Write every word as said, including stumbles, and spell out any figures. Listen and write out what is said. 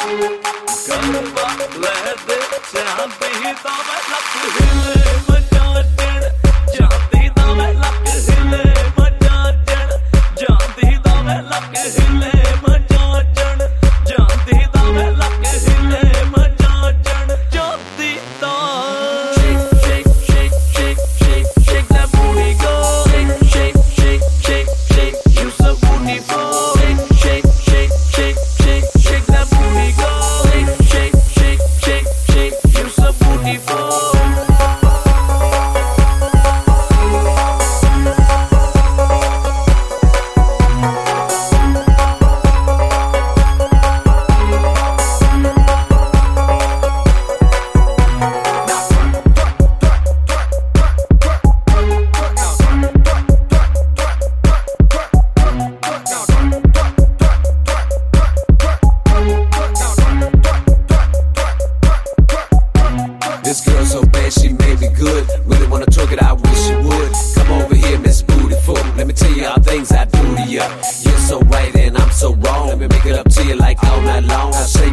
This girl so bad, she made me good. Really wanna talk it, I wish you would. Come over here, Miss Beautiful. Let me tell you all things I do to you. You're so right and I'm so wrong. Let me make it up to you like all night long. I say